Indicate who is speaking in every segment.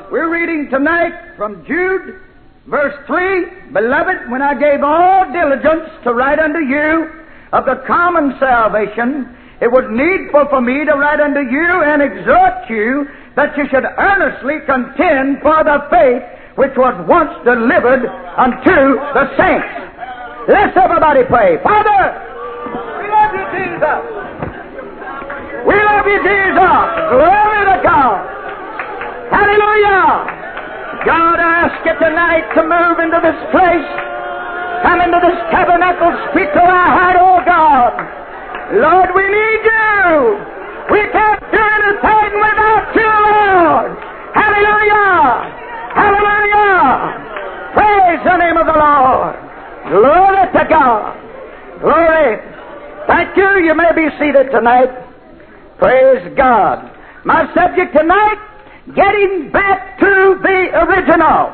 Speaker 1: We're reading tonight from Jude, verse 3. Beloved, when I gave all diligence to write unto you of the common salvation, it was needful for me to write unto you and exhort you that you should earnestly contend for the faith which was once delivered unto the saints. Let's everybody pray. Father, we love you, Jesus. We love you, Jesus. Glory to God. Hallelujah. God, I ask you tonight to move into this place. Come into this tabernacle. Speak to our heart, oh God. Lord, we need you. We can't do anything without you, Lord. Hallelujah. Hallelujah. Praise the name of the Lord. Glory to God. Glory. Thank you. You may be seated tonight. Praise God. My subject tonight, getting back to the original.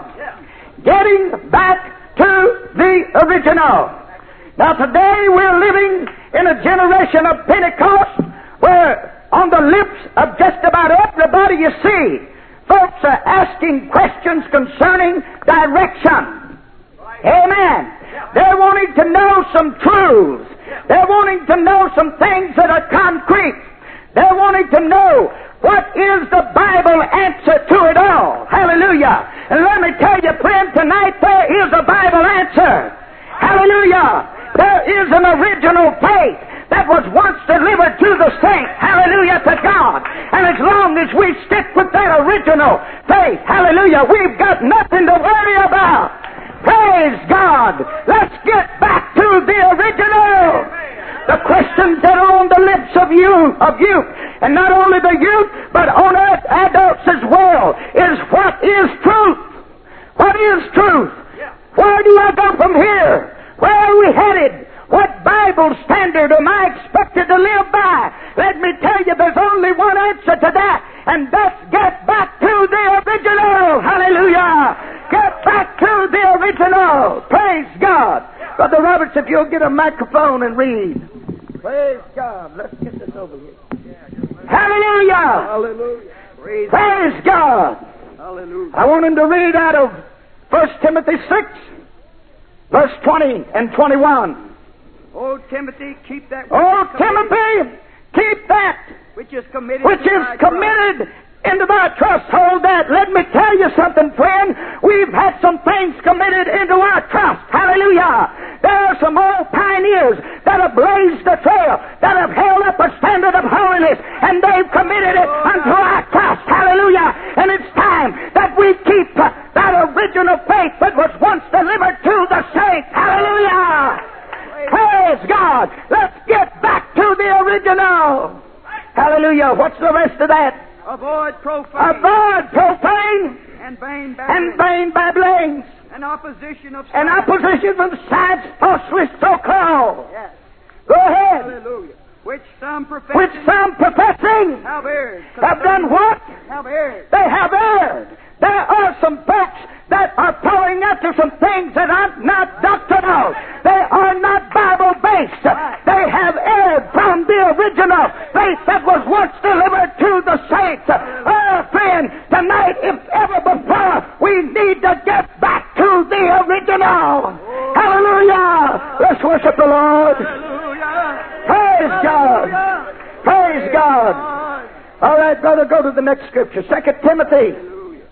Speaker 1: Getting back to the original. Now today we're living in a generation of Pentecost where on the lips of just about everybody you see, folks are asking questions concerning direction. Amen. They're wanting to know some truths. They're wanting to know some things that are concrete. They're wanting to know what is the Bible answer to it all. Hallelujah. And let me tell you, friend, tonight there is a Bible answer. Hallelujah. There is an original faith that was once delivered to the saints. Hallelujah to God. And as long as we stick with that original faith, hallelujah, we've got nothing to worry about. Praise God. Let's get back to the original. The questions that are on the lips of youth, and not only the youth, but on us adults as well, is what is truth? What is truth? Where do I go from here? Where are we headed? What Bible standard am I expected to live by? Let me tell you, there's only one answer to that, and that's get back to the original. Hallelujah! Get back to the original. Praise God. Brother Roberts, if you'll get a microphone and read. Praise God. Let's get this over here. Hallelujah! Hallelujah! Praise God! Hallelujah! I want him to read out of 1 Timothy 6, verse 20 and 21.
Speaker 2: Oh, Timothy, keep that.
Speaker 1: Oh, Timothy, keep that
Speaker 2: which is committed
Speaker 1: into thy trust. Hold that. Let me tell you something, friend. We've had some things committed into our trust. Hallelujah. There are some old pioneers that have blazed the trail, that have held up a standard of holiness, and they've committed it unto our trust. Hallelujah. And it's time that we keep that original faith that was once delivered to the saints. Hallelujah. Praise God. Let's get back to the original. Hallelujah. What's the rest of that?
Speaker 2: Avoid profane.
Speaker 1: Avoid profane.
Speaker 2: And vain
Speaker 1: babblings. And vain babblings.
Speaker 2: And opposition of science.
Speaker 1: And opposition of science, falsely so called.
Speaker 2: Yes.
Speaker 1: Go ahead.
Speaker 2: Hallelujah. Which some professing
Speaker 1: have
Speaker 2: erred.
Speaker 1: Have done what?
Speaker 2: Have erred.
Speaker 1: They have erred. There are some folks that are following after some things that are not doctrinal. They are not Bible-based. They have erred from the original faith that was once delivered to the saints. Oh, friend, tonight, if ever before, we need to get back to the original. Hallelujah! Let's worship the Lord. Praise God. Praise God. All right, brother, go to the next scripture. 2 Timothy.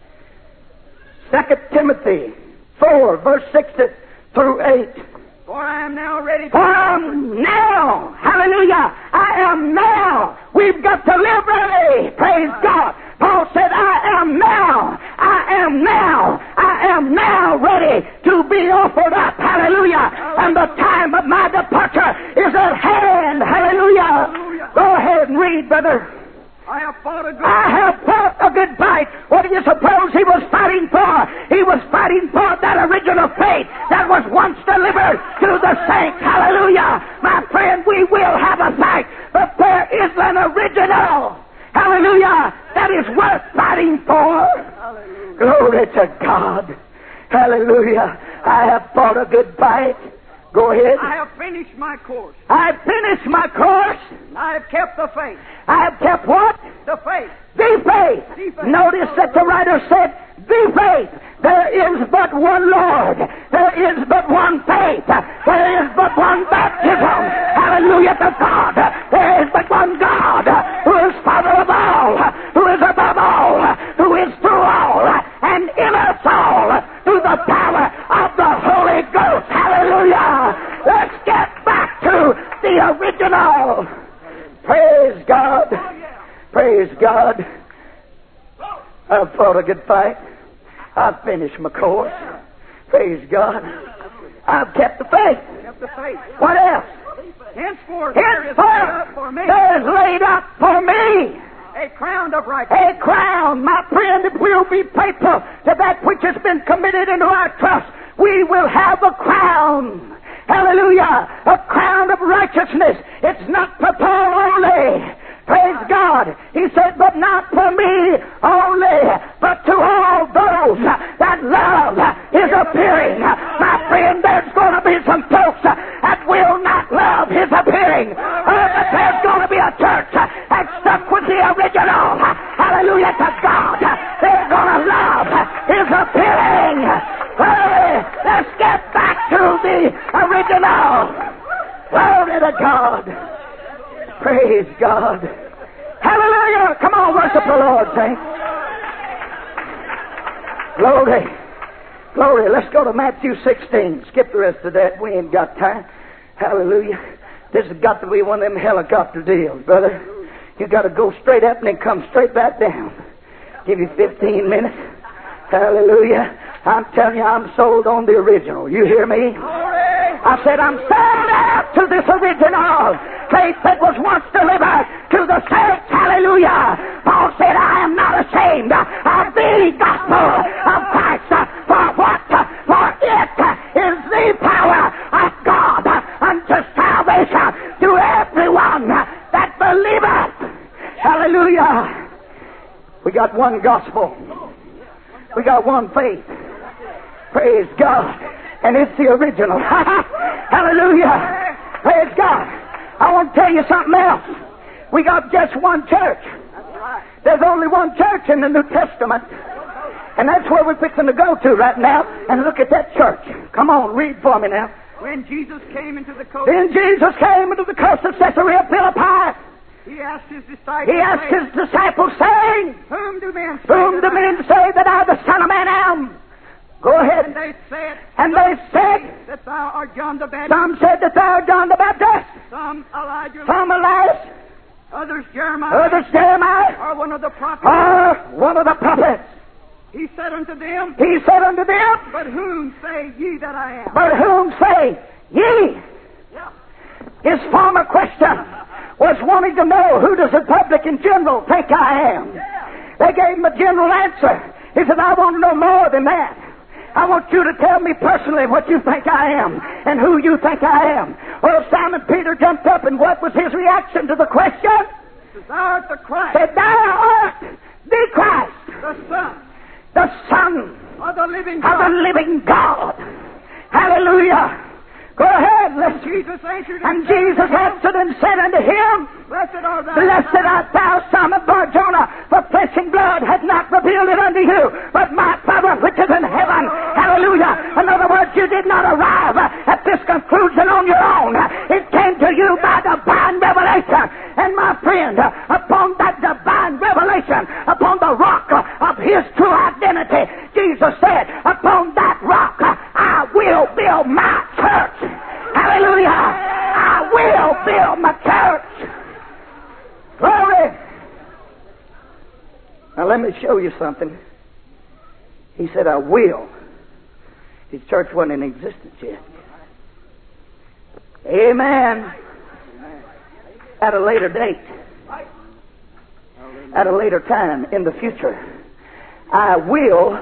Speaker 1: 2 Timothy 4, verse 6 through 8.
Speaker 2: For I am now ready.
Speaker 1: For I am now. Hallelujah. I am now. We've got to live ready. Praise God. Paul said, I am now. I am now. I am now ready to be offered up. Hallelujah. And the time of my departure is at hand. Hallelujah. Go ahead and read, brother.
Speaker 2: I have fought a
Speaker 1: good fight. What do you suppose he was fighting for? He was fighting for that original faith that was once delivered to the saints. Hallelujah. My friend, we will have a fight, but there is an original. Hallelujah. That is worth fighting for. Hallelujah. Glory to God. Hallelujah. I have fought a good fight. Go ahead.
Speaker 2: I have finished my course.
Speaker 1: I have finished my course.
Speaker 2: I have kept the faith.
Speaker 1: I have kept what?
Speaker 2: The faith.
Speaker 1: The faith. Notice that the writer said, the faith. There is but one Lord. There is but one faith. There is but one baptism. Hallelujah to God. There is but one God who is Father of all, who is above all, who is through all, and in us all, through the power of the Holy Ghost. Hallelujah. Let's get back to the original. Praise God. Praise God. I've fought a good fight. I've finished my course. Praise God. I've kept the faith. What else?
Speaker 2: Henceforth there is laid up for me a crown of righteousness.
Speaker 1: A crown, my friend, if we'll be faithful to that which has been committed into our trust, we will have a crown. Hallelujah. A crown of righteousness. It's not for Paul only. Praise God. He said, but not for me only, but to all those that love His appearing. My friend, there's going to be some folks that will not love His appearing. But there's going to be a church that's stuck with the original. Hallelujah to God. They're going to love His appearing. Let's get back to the original. Glory to God. Praise God. Hallelujah. Come on, worship the Lord, saints. Glory. Glory. Let's go to Matthew 16. Skip the rest of that. We ain't got time. Hallelujah. This has got to be one of them helicopter deals, brother. You got to go straight up and then come straight back down. Give you 15 minutes. Hallelujah. I'm telling you, I'm sold on the original. You hear me? I said, I'm sold out to this original faith that was once delivered to the saints. Hallelujah. Paul said, I am not ashamed of the gospel of Christ. For what? For it is the power of God unto salvation to everyone that believeth. Hallelujah. We got one gospel. We got one faith. Praise God. And it's the original. Hallelujah. Praise God. I want to tell you something else. We got just one church. There's only one church in the New Testament. And that's where we're fixing to go to right now. And look at that church. Come on, read for me now.
Speaker 2: When Jesus came into the coast,
Speaker 1: Then Jesus came into the coast of Caesarea Philippi.
Speaker 2: He asked His disciples,
Speaker 1: saying,
Speaker 2: Whom do men
Speaker 1: say that I, the Son of Man, am? Go ahead.
Speaker 2: And they said
Speaker 1: that
Speaker 2: thou art John the Baptist.
Speaker 1: Some said that thou art John the Baptist.
Speaker 2: Some Elijah.
Speaker 1: Some Elias.
Speaker 2: Others Jeremiah.
Speaker 1: Or
Speaker 2: one of the prophets. He said unto them,
Speaker 1: But
Speaker 2: whom say ye that I am?
Speaker 1: But whom say ye?
Speaker 2: Yeah.
Speaker 1: His former question was wanting to know, who does the public in general think I am? They gave him a general answer. He said, I want to know more than that. I want you to tell me personally what you think I am and who you think I am. Well, Simon Peter jumped up, and what was his reaction to the question?
Speaker 2: Thou art the Christ.
Speaker 1: Said, thou art the Christ. The Son
Speaker 2: of the living
Speaker 1: God. Hallelujah. Go ahead.
Speaker 2: Jesus answered
Speaker 1: and said unto him,
Speaker 2: Blessed art
Speaker 1: thou, son of Bar-Jonah, for flesh and blood hath not revealed it unto you, but my Father which is in heaven. Hallelujah. In other words, you did not arrive at this conclusion on your own. It came to you by divine revelation. And my friend, upon that divine revelation, upon the rock of His true identity, Jesus said, upon that rock I will build my church. Hallelujah. I will build my church. Glory. Now let me show you something. He said, I will. His church wasn't in existence yet. Amen. At a later date. At a later time in the future. I will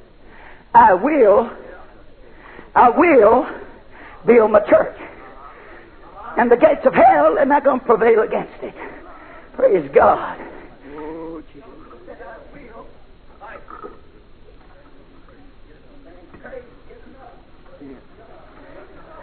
Speaker 1: build my church. And the gates of hell are not going to prevail against it. Praise God.
Speaker 2: Oh, Jesus.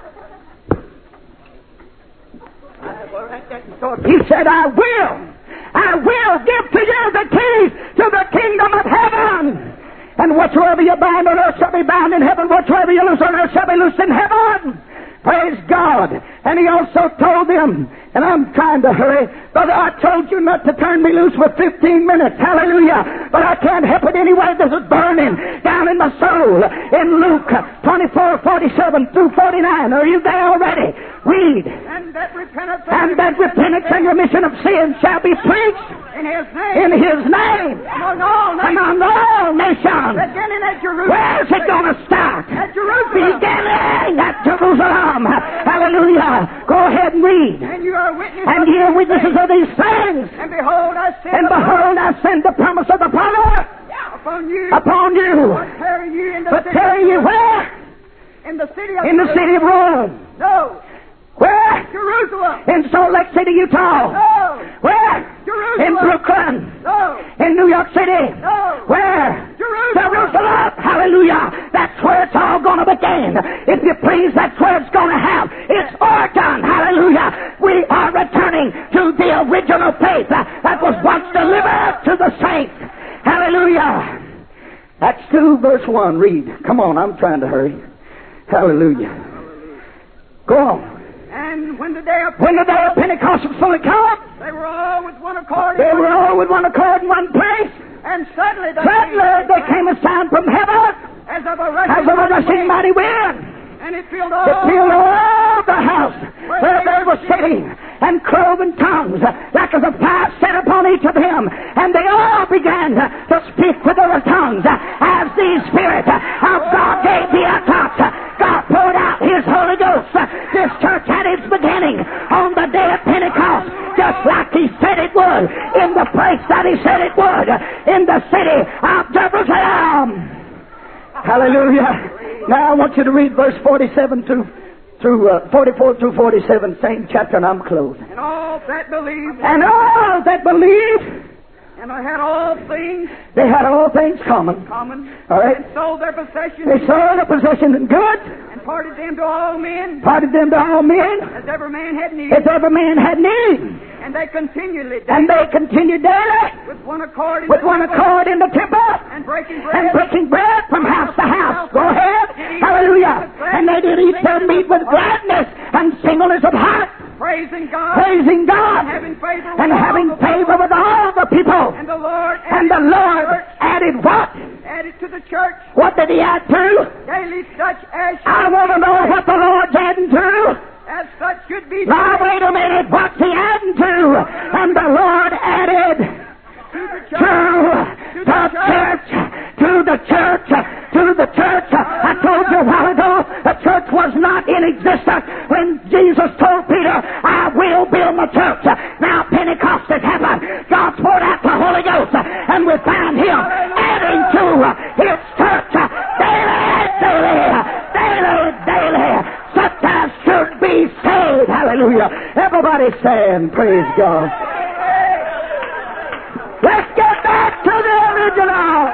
Speaker 1: He said, I
Speaker 3: I will give to you the keys to the kingdom of heaven. And whatsoever you bind on earth shall be bound in heaven. Whatsoever you loose on earth shall be loosed in heaven. Praise God. And he also told them, and I'm trying to hurry, Brother, I told you not to turn me loose for 15 minutes. Hallelujah. But I can't help it anyway. This is burning down in my soul. In Luke 24:47 through 49. Are you there already? Read.
Speaker 2: And that repentance
Speaker 3: and remission of sins shall be preached
Speaker 2: in His name.
Speaker 3: In His name.
Speaker 2: Among all
Speaker 3: nations.
Speaker 2: Beginning at Jerusalem.
Speaker 3: Where's it going to start?
Speaker 2: At Jerusalem.
Speaker 3: Beginning at Jerusalem. Hallelujah. Go ahead and read.
Speaker 2: And you are witnesses.
Speaker 3: And ye are witnesses of these things.
Speaker 2: And behold, I
Speaker 3: send the promise of the Father
Speaker 2: upon you.
Speaker 3: But
Speaker 2: tarry you in the
Speaker 3: but
Speaker 2: city.
Speaker 3: tarry you where?
Speaker 2: In the city of
Speaker 3: Rome.
Speaker 2: No.
Speaker 3: Where?
Speaker 2: Jerusalem.
Speaker 3: In Salt Lake City, Utah.
Speaker 2: No.
Speaker 3: Where?
Speaker 2: Jerusalem.
Speaker 3: In Brooklyn.
Speaker 2: No.
Speaker 3: In New York City.
Speaker 2: No.
Speaker 3: Where?
Speaker 2: Jerusalem.
Speaker 3: Hallelujah. That's where it's all going to begin. If you please, that's where it's going to have its origin. Hallelujah. We are returning to the original faith that was once delivered to the saints. Hallelujah. Acts 2 verse 1. Read. Come on, I'm trying to hurry. Hallelujah. Go on.
Speaker 2: And when the day of
Speaker 3: Pentecost was fully come,
Speaker 2: they were all with one accord.
Speaker 3: They were all with one accord in one place.
Speaker 2: And suddenly
Speaker 3: there came a sound from heaven
Speaker 2: as of a
Speaker 3: rushing mighty wind.
Speaker 2: And it filled
Speaker 3: all the house where they were sitting, and cloven tongues like as a fire set upon each of them. And they all began to speak with other tongues as the Spirit of God gave the utterance. God poured out His Holy Ghost. This church had its beginning on the day of Pentecost, just like He said it would, in the place that He said it would, in the city of Jerusalem. Hallelujah. Now I want you to read verse 47 through 44 through 47, same chapter, and I'm closing.
Speaker 2: And all that believed. And they had all things.
Speaker 3: They had all things common. All right.
Speaker 2: And sold their possessions.
Speaker 3: They sold their possessions and goods.
Speaker 2: And parted them to all men.
Speaker 3: As
Speaker 2: every man had need.
Speaker 3: And
Speaker 2: they continued
Speaker 3: daily.
Speaker 2: With one accord
Speaker 3: in the temple.
Speaker 2: And breaking
Speaker 3: bread from house to house. Go ahead. Hallelujah. And they did eat their meat with gladness and singleness of heart.
Speaker 2: Praising God.
Speaker 3: And having favor with all the people.
Speaker 2: And the Lord
Speaker 3: added what?
Speaker 2: Added to the church.
Speaker 3: What did He add to?
Speaker 2: Daily such as
Speaker 3: I want to know what the Lord's adding to.
Speaker 2: As such should be.
Speaker 3: Now wait a minute. What's He adding to? And the Lord added to the church. I told you a while ago, the church was not in existence when Jesus told Peter, I will build my church. Now Pentecost has happened. God's poured out the Holy Ghost, and we find Him adding to His church daily, such as should be saved. Hallelujah. Everybody stand. Praise God. Let's get back to the original.